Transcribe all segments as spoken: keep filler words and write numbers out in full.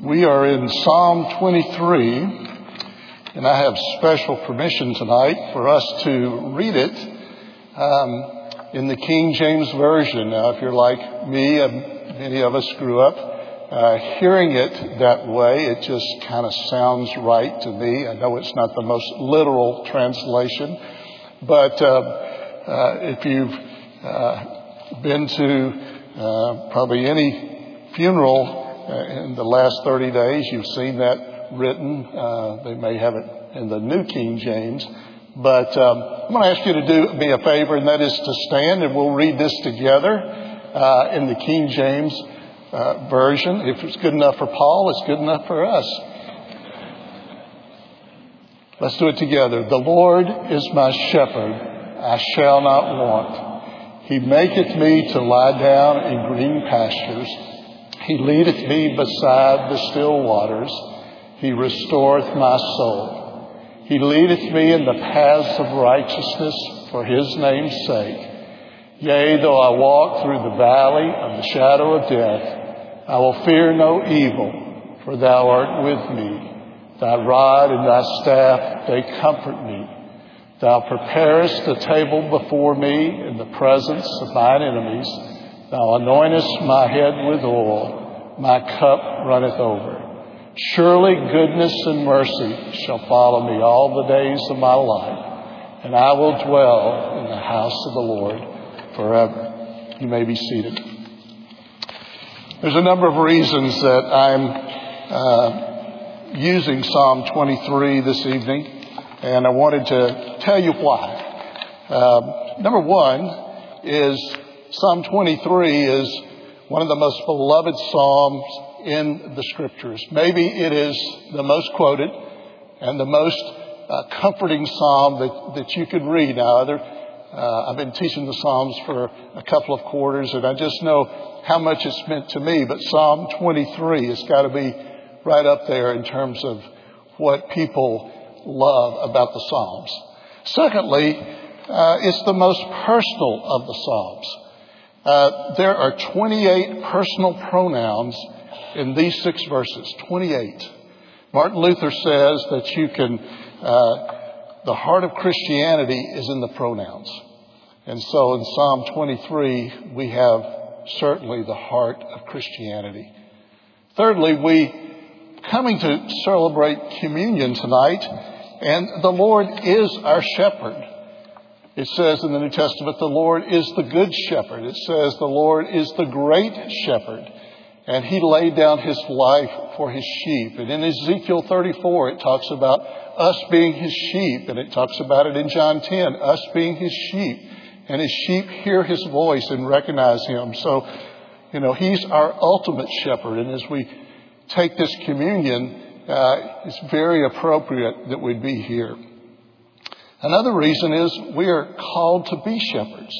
We are in Psalm twenty-three, and I have special permission tonight for us to read it um, in the King James Version. Now, if you're like me, and many of us grew up uh, hearing it that way. It just kind of sounds right to me. I know it's not the most literal translation, but uh, uh, if you've uh, been to uh, probably any funeral in the last thirty days, you've seen that written. Uh, they may have it in the New King James. But um, I'm going to ask you to do me a favor, and that is to stand, and we'll read this together uh, in the King James uh, Version. If it's good enough for Paul, it's good enough for us. Let's do it together. The Lord is my shepherd, I shall not want. He maketh me to lie down in green pastures. He leadeth me beside the still waters. He restoreth my soul. He leadeth me in the paths of righteousness for his name's sake. Yea, though I walk through the valley of the shadow of death, I will fear no evil, for thou art with me. Thy rod and thy staff, they comfort me. Thou preparest a table before me in the presence of mine enemies. Thou anointest my head with oil, my cup runneth over. Surely goodness and mercy shall follow me all the days of my life, and I will dwell in the house of the Lord forever. You may be seated. There's a number of reasons that I'm uh, using Psalm twenty-three this evening, and I wanted to tell you why. Uh, number one is Psalm twenty-three is one of the most beloved psalms in the Scriptures. Maybe it is the most quoted and the most uh, comforting psalm that, that you could read. Now, other, uh, I've been teaching the Psalms for a couple of quarters, and I just know how much it's meant to me. But Psalm twenty-three has got to be right up there in terms of what people love about the Psalms. Secondly, uh, it's the most personal of the Psalms. Uh, there are twenty-eight personal pronouns in these six verses. twenty-eight. Martin Luther says that you can, uh, the heart of Christianity is in the pronouns. And so in Psalm twenty-three, we have certainly the heart of Christianity. Thirdly, we coming to celebrate communion tonight, and the Lord is our shepherd. It says in the New Testament, the Lord is the good shepherd. It says the Lord is the great shepherd. And he laid down his life for his sheep. And in Ezekiel thirty-four, it talks about us being his sheep. And it talks about it in John ten, us being his sheep. And his sheep hear his voice and recognize him. So, you know, he's our ultimate shepherd. And as we take this communion, uh, it's very appropriate that we be here. Another reason is we are called to be shepherds.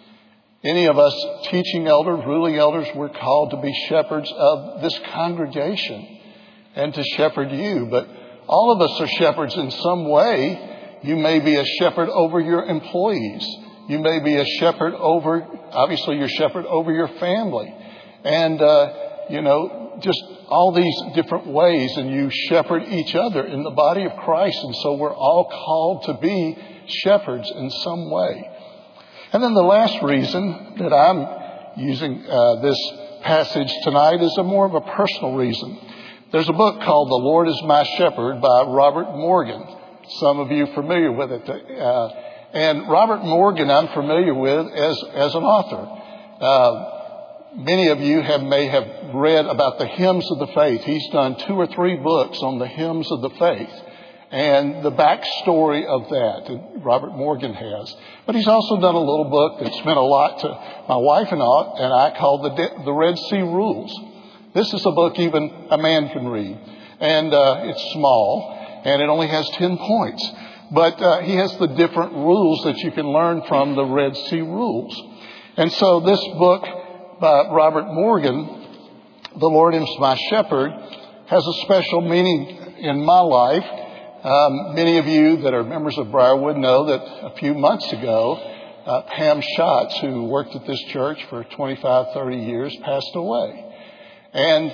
Any of us teaching elders, ruling elders, we're called to be shepherds of this congregation and to shepherd you. But all of us are shepherds in some way. You may be a shepherd over your employees. You may be a shepherd over, obviously you're shepherd over your family. And, uh, you know, just all these different ways, and you shepherd each other in the body of Christ. And so we're all called to be shepherds in some way. And then the last reason that I'm using uh, this passage tonight is a more of a personal reason. There's a book called The Lord is My Shepherd by Robert Morgan. Some of you are familiar with it. Uh, and Robert Morgan I'm familiar with as, as an author. Uh, Many of you have may have read about the hymns of the faith. He's done two or three books on the hymns of the faith and the backstory of that. And Robert Morgan has. But he's also done a little book that's meant a lot to my wife and I, and I called the, the Red Sea Rules. This is a book even a man can read. And uh, it's small, and it only has ten points. But uh, he has the different rules that you can learn from the Red Sea Rules. And so this book by Robert Morgan, The Lord is My Shepherd, has a special meaning in my life. Um, many of you that are members of Briarwood know that a few months ago, uh, Pam Schatz, who worked at this church for twenty-five, thirty years, passed away. And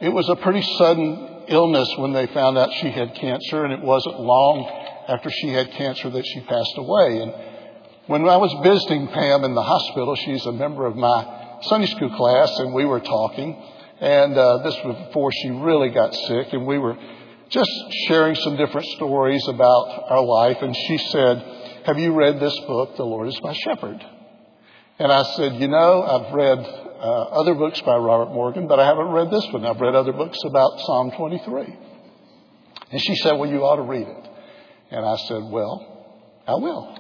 it was a pretty sudden illness when they found out she had cancer, and it wasn't long after she had cancer that she passed away. And when I was visiting Pam in the hospital, she's a member of my Sunday school class, and we were talking. And uh, this was before she really got sick, and we were just sharing some different stories about our life. And she said, "Have you read this book, The Lord is My Shepherd?" And I said, "You know, I've read uh, other books by Robert Morgan, but I haven't read this one. I've read other books about Psalm twenty-three. And she said, "Well, you ought to read it." And I said, "Well, I will."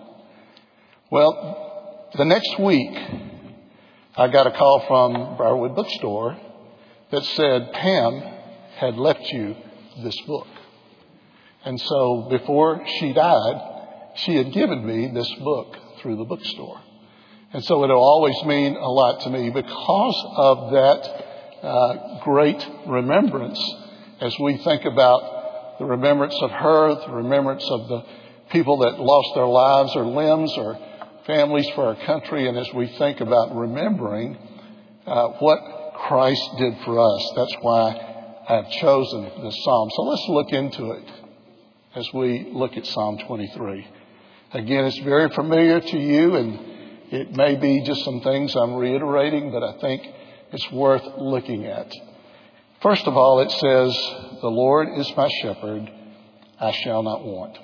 Well, the next week, I got a call from Briarwood Bookstore that said Pam had left you this book. And so before she died, she had given me this book through the bookstore. And so it'll always mean a lot to me because of that uh, great remembrance as we think about the remembrance of her, the remembrance of the people that lost their lives or limbs or families for our country, and as we think about remembering uh, what Christ did for us. That's why I've chosen this psalm. So let's look into it as we look at Psalm twenty-three. Again, it's very familiar to you, and it may be just some things I'm reiterating, but I think it's worth looking at. First of all, it says, "The Lord is my shepherd, I shall not want."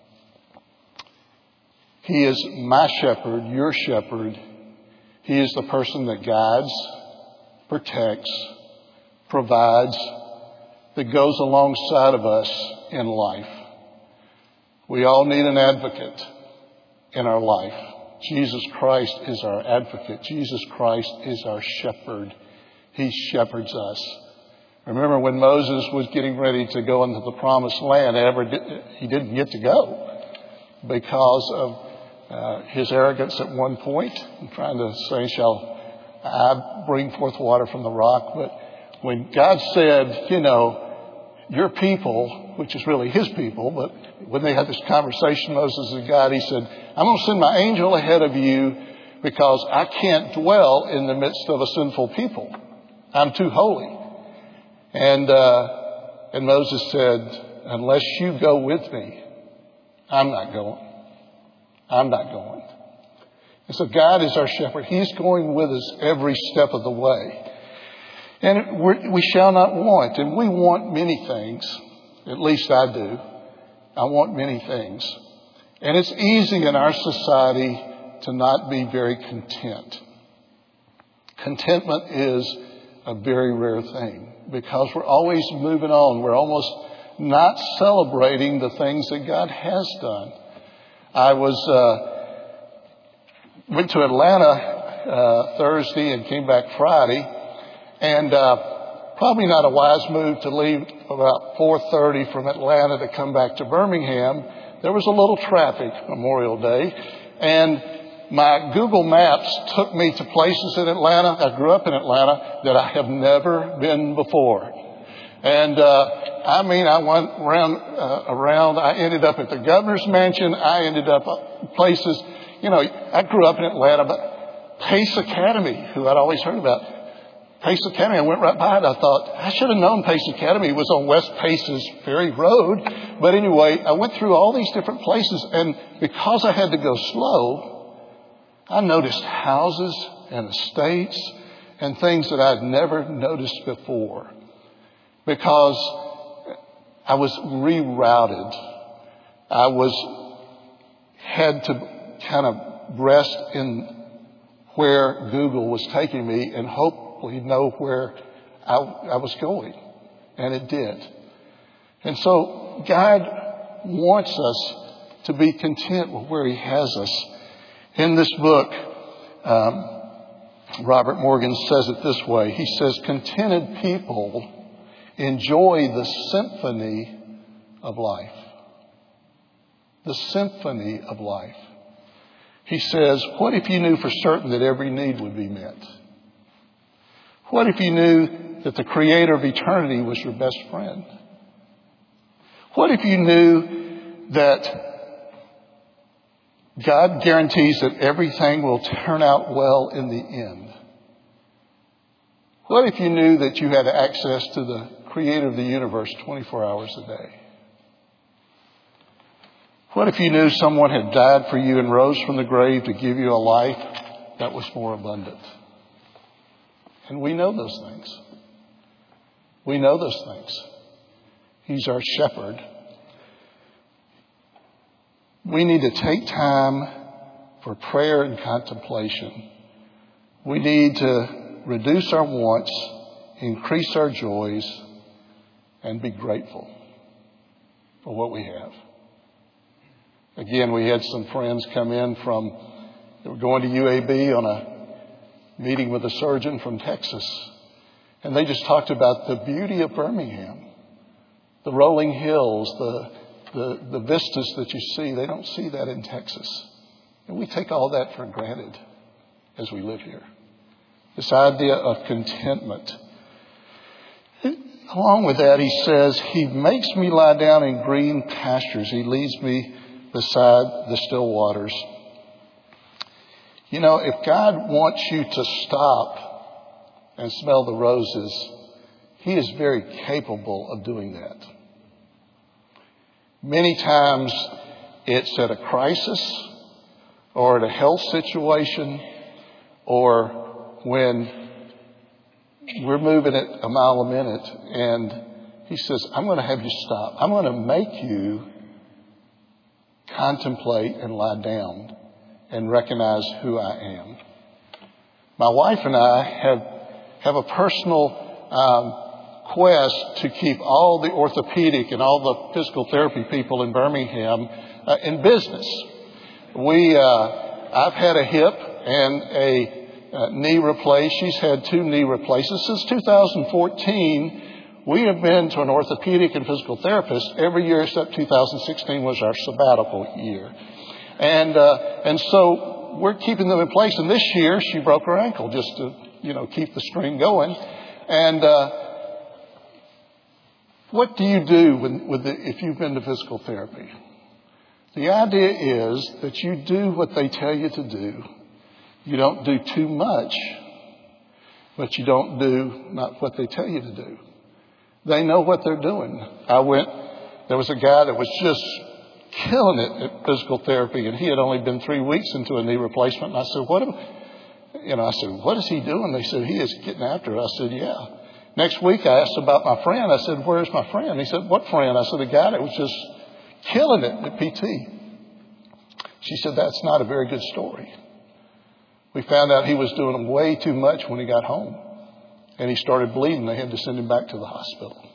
He is my shepherd, your shepherd. He is the person that guides, protects, provides, that goes alongside of us in life. We all need an advocate in our life. Jesus Christ is our advocate. Jesus Christ is our shepherd. He shepherds us. Remember when Moses was getting ready to go into the promised land, ever did, he didn't get to go because of uh, his arrogance at one point, trying to say, "Shall I bring forth water from the rock?" But when God said, you know, your people, which is really his people, but when they had this conversation, Moses and God, he said, "I'm going to send my angel ahead of you because I can't dwell in the midst of a sinful people. I'm too holy." And, uh, and Moses said, "Unless you go with me, I'm not going. I'm not going." And so God is our shepherd. He's going with us every step of the way. And we're, we shall not want. And we want many things. At least I do. I want many things. And it's easy in our society to not be very content. Contentment is a very rare thing because we're always moving on. We're almost not celebrating the things that God has done. I was uh, went to Atlanta uh, Thursday and came back Friday, and uh, probably not a wise move to leave about four thirty from Atlanta to come back to Birmingham. There was a little traffic Memorial Day, and my Google Maps took me to places in Atlanta. I grew up in Atlanta that I have never been before. And, uh, I mean, I went around, uh, around. I ended up at the governor's mansion. I ended up at places, you know, I grew up in Atlanta, but Pace Academy, who I'd always heard about, Pace Academy, I went right by it. I thought, I should have known Pace Academy was on West Pace's Ferry Road. But anyway, I went through all these different places, and because I had to go slow, I noticed houses and estates and things that I'd never noticed before because I was rerouted. I was had to kind of rest in where Google was taking me and hopefully know where I, I was going. And it did. And so God wants us to be content with where he has us. In this book, um, Robert Morgan says it this way. He says, "Contented people enjoy the symphony of life." The symphony of life. He says, what if you knew for certain that every need would be met? What if you knew that the Creator of eternity was your best friend? What if you knew that God guarantees that everything will turn out well in the end? What if you knew that you had access to the creator of the universe twenty-four hours a day? What if you knew someone had died for you and rose from the grave to give you a life that was more abundant? And we know those things. We know those things. He's our shepherd. We need to take time for prayer and contemplation. We need to reduce our wants, increase our joys, and be grateful for what we have. Again, we had some friends come in from, they were going to U A B on a meeting with a surgeon from Texas. And they just talked about the beauty of Birmingham, the rolling hills, the, the, the vistas that you see. They don't see that in Texas. And we take all that for granted as we live here. This idea of contentment. Along with that, he says, he makes me lie down in green pastures. He leads me beside the still waters. You know, if God wants you to stop and smell the roses, he is very capable of doing that. Many times it's at a crisis or at a health situation or when we're moving at a mile a minute and he says, I'm going to have you stop. I'm going to make you contemplate and lie down and recognize who I am. My wife and I have have a personal um, quest to keep all the orthopedic and all the physical therapy people in Birmingham uh, in business. We, uh, I've had a hip and a uh, knee replaced. She's had two knee replacements. Since two thousand fourteen, we have been to an orthopedic and physical therapist every year except two thousand sixteen was our sabbatical year. And, uh, and so we're keeping them in place. And this year she broke her ankle just to, you know, keep the string going. And, uh, what do you do with, with the, if you've been to physical therapy? The idea is that you do what they tell you to do. You don't do too much, but you don't do not what they tell you to do. They know what they're doing. I went, there was a guy that was just killing it at physical therapy, and he had only been three weeks into a knee replacement. And I said, what, am, you know, I said, what is he doing? They said, he is getting after it. I said, yeah. Next week, I asked about my friend. I said, where's my friend? He said, what friend? I said, the guy that was just killing it at P T. She said, that's not a very good story. We found out he was doing way too much when he got home. And he started bleeding. They had to send him back to the hospital.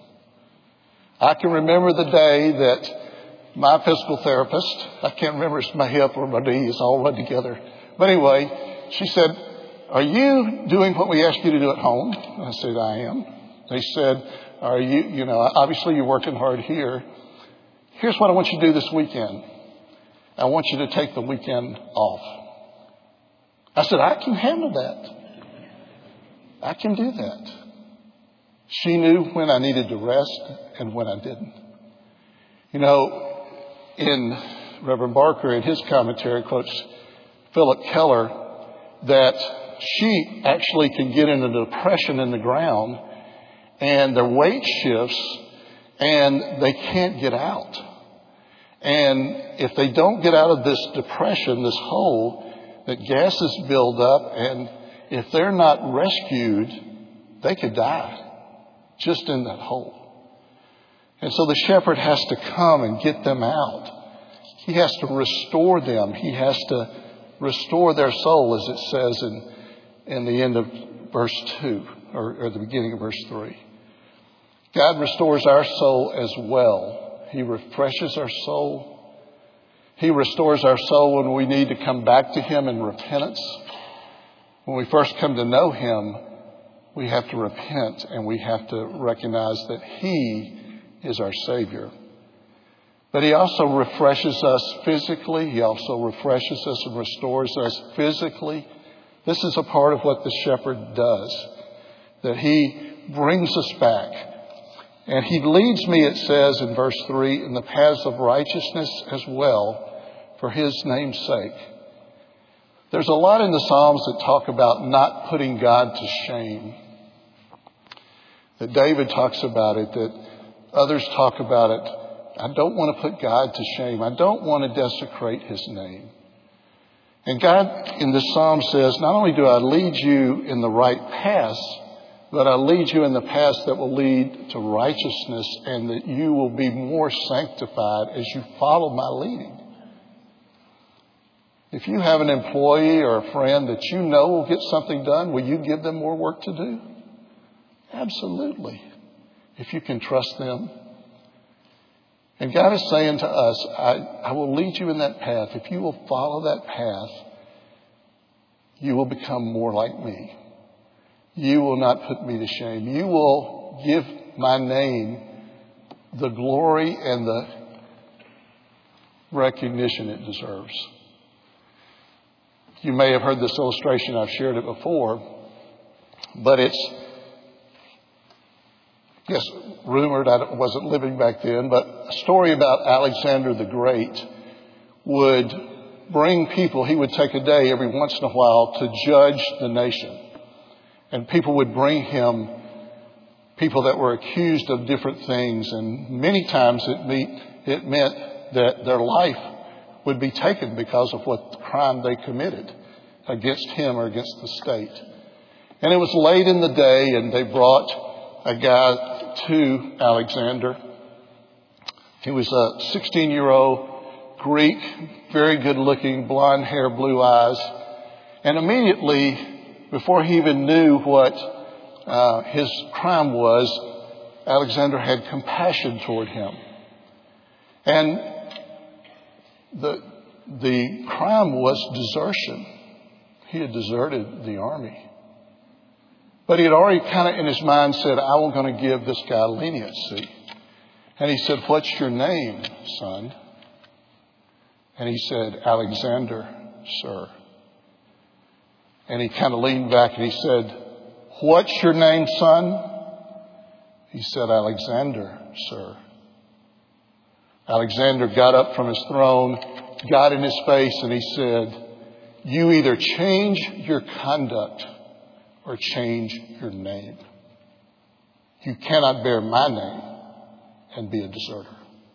I can remember the day that my physical therapist, I can't remember if it's my hip or my knee, it's all run together. But anyway, she said, are you doing what we asked you to do at home? And I said, I am. They said, are you, you know, obviously you're working hard here. Here's what I want you to do this weekend. I want you to take the weekend off. I said, I can handle that. I can do that. She knew when I needed to rest and when I didn't. You know, in Reverend Barker, in his commentary, quotes Philip Keller, that sheep actually can get in a depression in the ground and their weight shifts and they can't get out. And if they don't get out of this depression, this hole, that gases build up, and if they're not rescued, they could die just in that hole. And so the shepherd has to come and get them out. He has to restore them. He has to restore their soul, as it says in, in the end of verse two, or, or the beginning of verse three. God restores our soul as well. He refreshes our soul. He restores our soul when we need to come back to Him in repentance. When we first come to know Him, we have to repent and we have to recognize that He is our Savior. But He also refreshes us physically. He also refreshes us and restores us physically. This is a part of what the shepherd does, that He brings us back. And He leads me, it says in verse three, in the paths of righteousness as well, for His name's sake. There's a lot in the Psalms that talk about not putting God to shame. that David talks about it, that others talk about it. I don't want to put God to shame. I don't want to desecrate his name. And God in this psalm says, not only do I lead you in the right path, but I lead you in the path that will lead to righteousness, and that you will be more sanctified as you follow my leading. If you have an employee or a friend that you know will get something done, will you give them more work to do? Absolutely. If you can trust them. And God is saying to us, I, I will lead you in that path. If you will follow that path, you will become more like me. You will not put me to shame. You will give my name the glory and the recognition it deserves. You may have heard this illustration. I've shared it before. But it's, yes, rumored. I wasn't living back then. But a story about Alexander the Great would bring people. He would take a day every once in a while to judge the nation. And people would bring him people that were accused of different things. And many times it, meet, it meant that their life would be taken because of what crime they committed against him or against the state. And it was late in the day, and they brought a guy to Alexander. He was a sixteen-year-old Greek, very good-looking, blonde hair, blue eyes. And immediately, before he even knew what uh, his crime was, Alexander had compassion toward him. And the the crime was desertion. He had deserted the army. But he had already kind of in his mind said, I'm going to give this guy leniency. And he said, what's your name, son? And he said, Alexander, sir. And he kind of leaned back and he said, what's your name, son? He said, Alexander, sir. Alexander got up from his throne, got in his face, and he said, you either change your conduct or change your name. You cannot bear my name and be a deserter.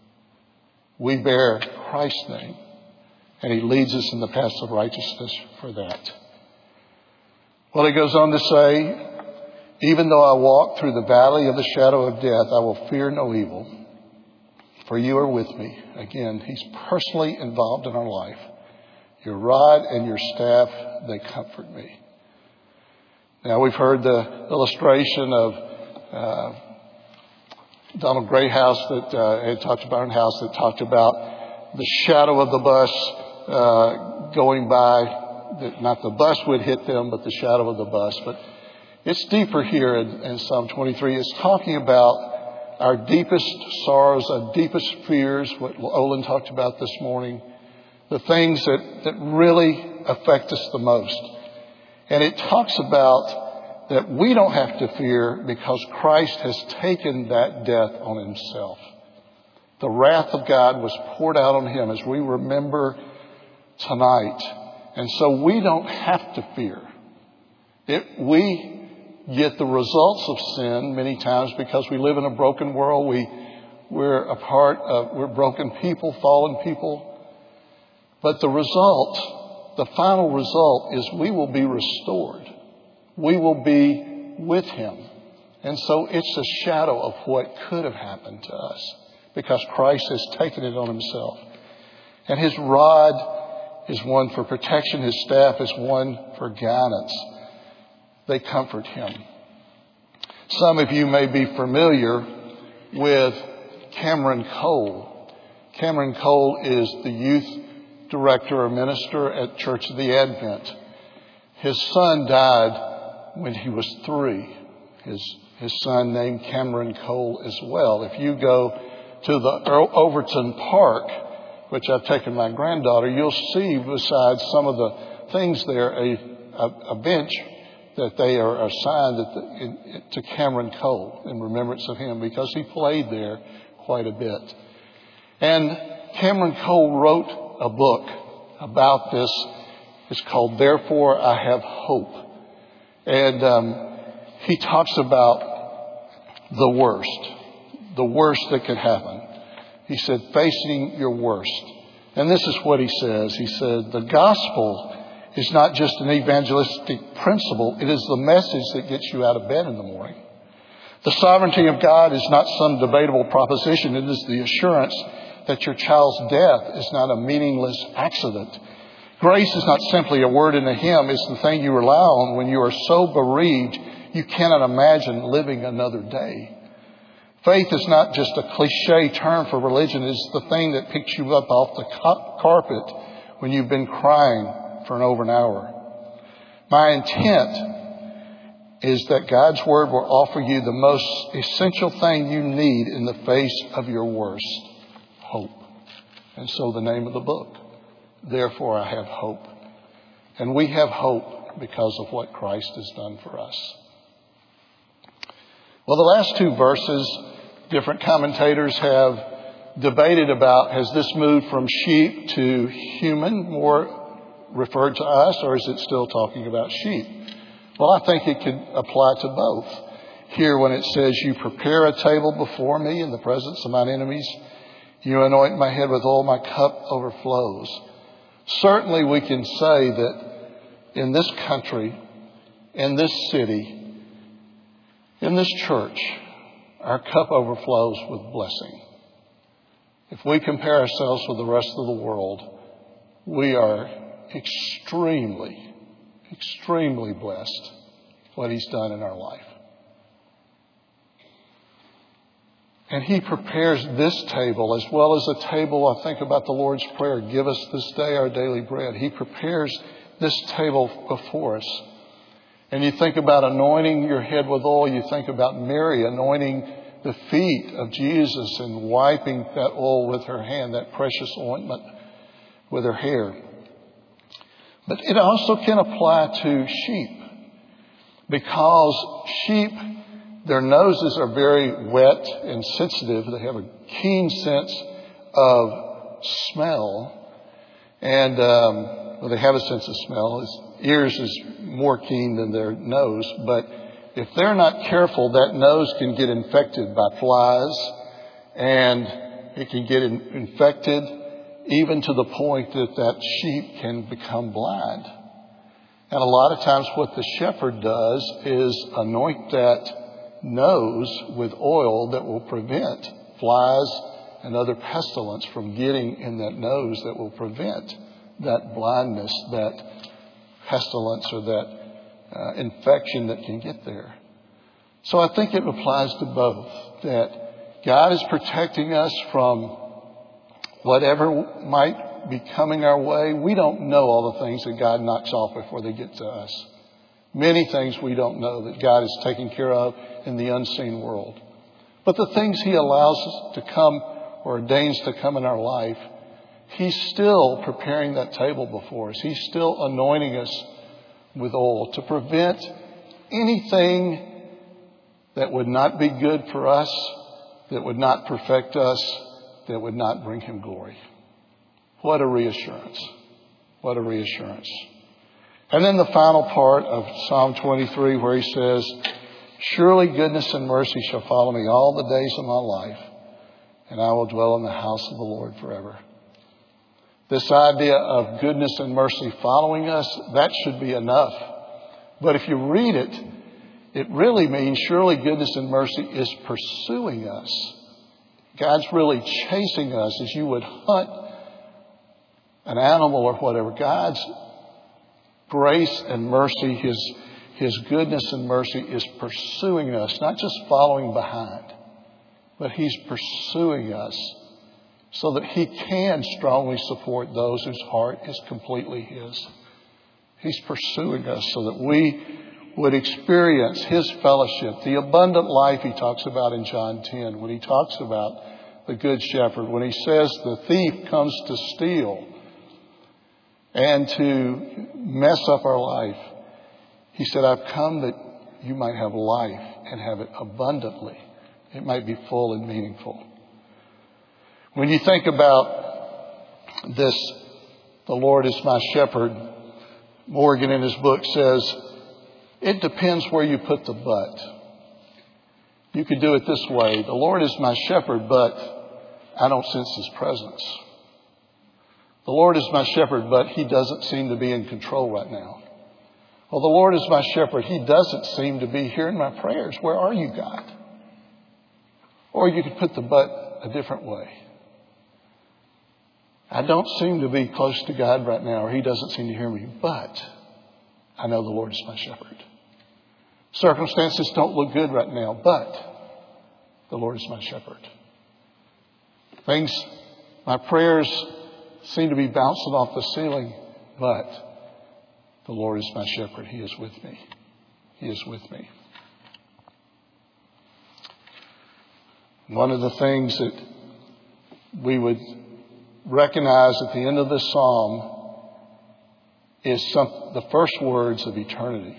We bear Christ's name, and he leads us in the paths of righteousness for that. Well, he goes on to say, even though I walk through the valley of the shadow of death, I will fear no evil, for you are with me. Again, he's personally involved in our life. Your rod and your staff, they comfort me. Now, we've heard the illustration of uh, Donald Grayhouse that uh, had talked about in house that talked about the shadow of the bus uh, going by. That not the bus would hit them, but the shadow of the bus. But it's deeper here in, in Psalm twenty-three. It's talking about our deepest sorrows, our deepest fears, what Olin talked about this morning, the things that, that really affect us the most. And it talks about that we don't have to fear because Christ has taken that death on himself. The wrath of God was poured out on him, as we remember tonight. And so we don't have to fear. It, we get the results of sin many times because we live in a broken world. We, we're a part of, we're broken people, fallen people. But the result, the final result is we will be restored. We will be with him. And so it's a shadow of what could have happened to us because Christ has taken it on himself. And his rod is one for protection. His staff is one for guidance. They comfort him. Some of you may be familiar with Cameron Cole. Cameron Cole is the youth director or minister at Church of the Advent. His son died when he was three. His, his son named Cameron Cole as well. If you go to the Overton Park, which I've taken my granddaughter, you'll see besides some of the things there, a, a, a bench that they are assigned at the, in, to Cameron Cole in remembrance of him because he played there quite a bit. And Cameron Cole wrote a book about this. It's called Therefore I Have Hope. And um, he talks about the worst, the worst that could happen. He said, facing your worst. And this is what he says. He said, the gospel is not just an evangelistic principle. It is the message that gets you out of bed in the morning. The sovereignty of God is not some debatable proposition. It is the assurance that your child's death is not a meaningless accident. Grace is not simply a word in a hymn. It's the thing you rely on when you are so bereaved you cannot imagine living another day. Faith is not just a cliche term for religion. It's the thing that picks you up off the carpet when you've been crying for over an hour. My intent is that God's Word will offer you the most essential thing you need in the face of your worst, hope. And so the name of the book, Therefore I Have Hope. And we have hope because of what Christ has done for us. Well, the last two verses, different commentators have debated about, has this moved from sheep to human, more referred to us, or is it still talking about sheep? Well, I think it could apply to both. Here when it says, you prepare a table before me in the presence of mine enemies, you anoint my head with oil, my cup overflows. Certainly we can say that in this country, in this city, in this church, our cup overflows with blessing. If we compare ourselves with the rest of the world, we are extremely, extremely blessed what He's done in our life. And He prepares this table as well as a table. I think about the Lord's Prayer, give us this day our daily bread. He prepares this table before us. And you think about anointing your head with oil. You think about Mary anointing the feet of Jesus and wiping that oil with her hand, that precious ointment with her hair. But it also can apply to sheep, because sheep, their noses are very wet and sensitive. They have a keen sense of smell. And um, well, they have a sense of smell. His ears is more keen than their nose. But if they're not careful, that nose can get infected by flies. And it can get in, infected even to the point that that sheep can become blind. And a lot of times what the shepherd does is anoint that nose with oil that will prevent flies and other pestilence from getting in that nose, that will prevent that blindness, that pestilence, or that uh, infection that can get there. So I think it applies to both, that God is protecting us from whatever might be coming our way. We don't know all the things that God knocks off before they get to us. Many things we don't know that God is taking care of in the unseen world. But the things He allows us to come or ordains to come in our life, He's still preparing that table before us. He's still anointing us with oil to prevent anything that would not be good for us, that would not perfect us, that would not bring Him glory. What a reassurance. What a reassurance. And then the final part of Psalm twenty-three, where he says, surely goodness and mercy shall follow me all the days of my life, and I will dwell in the house of the Lord forever. This idea of goodness and mercy following us, that should be enough. But if you read it, it really means surely goodness and mercy is pursuing us. God's really chasing us as you would hunt an animal or whatever. God's grace and mercy, His, His goodness and mercy is pursuing us, not just following behind, but He's pursuing us so that He can strongly support those whose heart is completely His. He's pursuing us so that we would experience His fellowship, the abundant life He talks about in John ten, when He talks about the Good Shepherd, when He says the thief comes to steal and to mess up our life. He said, I've come that you might have life and have it abundantly. It might be full and meaningful. When you think about this, the Lord is my shepherd, Morgan in his book says, it depends where you put the but. You could do it this way. The Lord is my shepherd, but I don't sense His presence. The Lord is my shepherd, but He doesn't seem to be in control right now. Well, the Lord is my shepherd. He doesn't seem to be hearing my prayers. Where are you, God? Or you could put the but a different way. I don't seem to be close to God right now, or He doesn't seem to hear me, but I know the Lord is my shepherd. Circumstances don't look good right now, but the Lord is my shepherd. Things, my prayers seem to be bouncing off the ceiling, but the Lord is my shepherd. He is with me. He is with me. One of the things that we would recognize at the end of this psalm is some, the first words of eternity.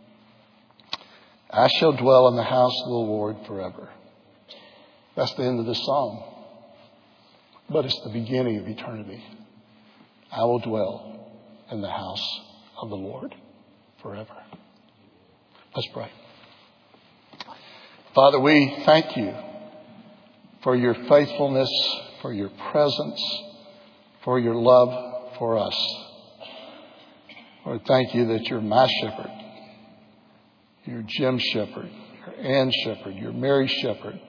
I shall dwell in the house of the Lord forever. That's the end of the psalm. But it's the beginning of eternity. I will dwell in the house of the Lord forever. Let's pray. Father, we thank you for your faithfulness, for your presence, for your love for us. Lord, thank you that you're my shepherd. You're Jim Shepherd. You're Ann Shepherd. You're Mary Shepherd.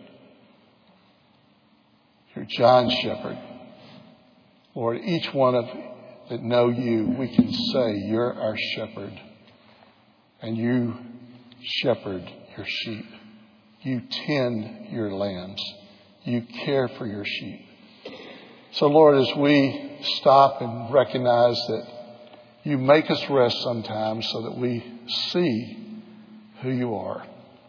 You're John Shepherd. Lord, each one of that know you, we can say you're our shepherd. And you shepherd your sheep. You tend your lambs. You care for your sheep. So, Lord, as we stop and recognize that you make us rest sometimes so that we see who you are,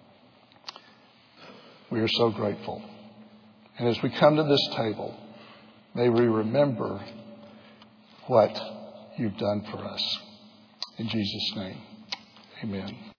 we are so grateful. And as we come to this table, may we remember what you've done for us. In Jesus' name, amen.